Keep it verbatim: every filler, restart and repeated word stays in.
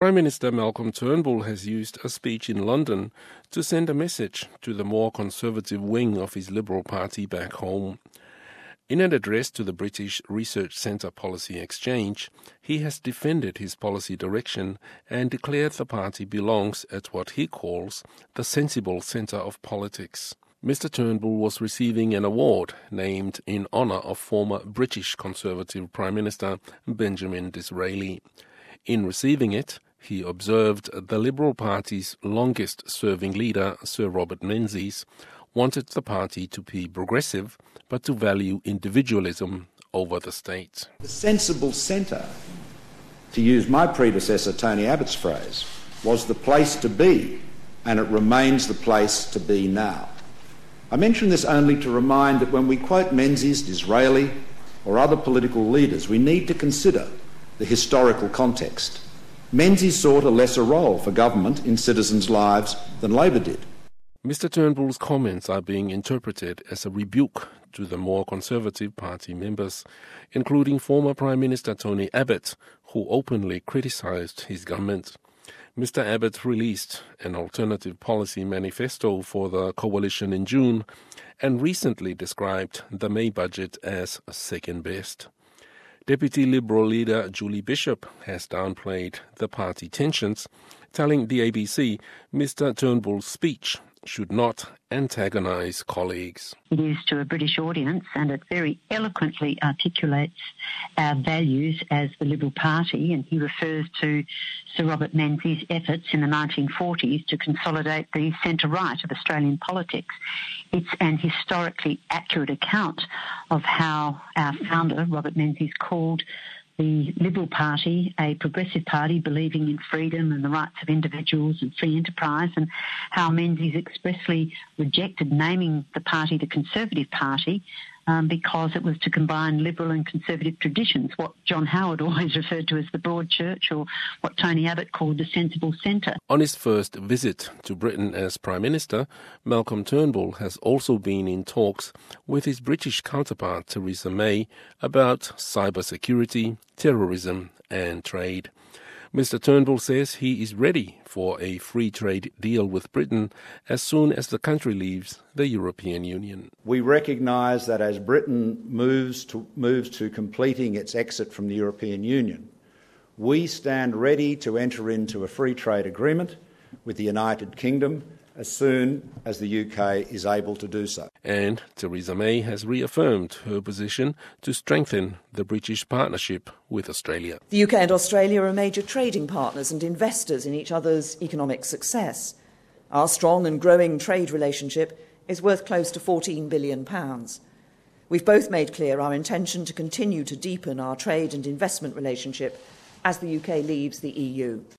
Prime Minister Malcolm Turnbull has used a speech in London to send a message to the more conservative wing of his Liberal Party back home. In an address to the British Research Centre Policy Exchange, he has defended his policy direction and declared the party belongs at what he calls the sensible centre of politics. Mister Turnbull was receiving an award named in honour of former British Conservative Prime Minister Benjamin Disraeli. In receiving it, he observed the Liberal Party's longest-serving leader, Sir Robert Menzies, wanted the party to be progressive but to value individualism over the state. The sensible centre, to use my predecessor Tony Abbott's phrase, was the place to be, and it remains the place to be now. I mention this only to remind that when we quote Menzies, Disraeli or other political leaders, we need to consider the historical context. Menzies sought a lesser role for government in citizens' lives than Labor did. Mister Turnbull's comments are being interpreted as a rebuke to the more Conservative Party members, including former Prime Minister Tony Abbott, who openly criticised his government. Mister Abbott released an alternative policy manifesto for the coalition in June and recently described the May budget as second best. Deputy Liberal leader Julie Bishop has downplayed the party tensions, telling the A B C Mister Turnbull's speech should not antagonise colleagues. It is to a British audience, and it very eloquently articulates our values as the Liberal Party, and he refers to Sir Robert Menzies' efforts in the nineteen forties to consolidate the centre-right of Australian politics. It's an historically accurate account of how our founder, Robert Menzies, called the Liberal Party a progressive party believing in freedom and the rights of individuals and free enterprise, and how Menzies expressly rejected naming the party the Conservative Party um, because it was to combine liberal and conservative traditions, what John Howard always referred to as the broad church, or what Tony Abbott called the sensible centre. On his first visit to Britain as Prime Minister, Malcolm Turnbull has also been in talks with his British counterpart Theresa May about cybersecurity, terrorism and trade. Mister Turnbull says he is ready for a free trade deal with Britain as soon as the country leaves the European Union. We recognise that as Britain moves to, moves to completing its exit from the European Union, we stand ready to enter into a free trade agreement with the United Kingdom as soon as the U K is able to do so. And Theresa May has reaffirmed her position to strengthen the British partnership with Australia. The U K and Australia are major trading partners and investors in each other's economic success. Our strong and growing trade relationship is worth close to fourteen billion pounds. We've both made clear our intention to continue to deepen our trade and investment relationship as the U K leaves the E U.